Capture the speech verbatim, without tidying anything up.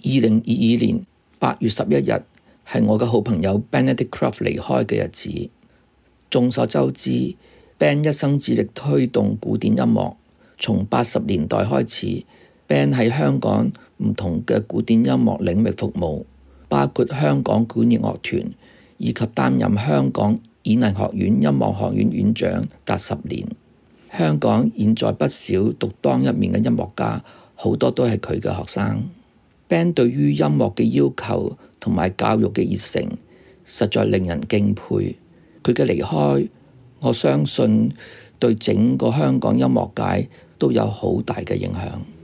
二零二二年八月十一日係我嘅好朋友 Benedict Croft 離開嘅日子。眾所周知， Ben 一生致力推動古典音樂，從八十年代開始 Ben 喺香港唔同嘅古典音樂領域服務，包括香港管弦樂團，以及擔任香港演藝學院音樂學院院長達十年。香港現在不少獨當一面嘅音樂家，好多都係佢嘅學生。Ben 對於音樂嘅要求同埋教育嘅熱誠，實在令人敬佩。佢嘅離開，我相信對整個香港音樂界都有好大嘅影響。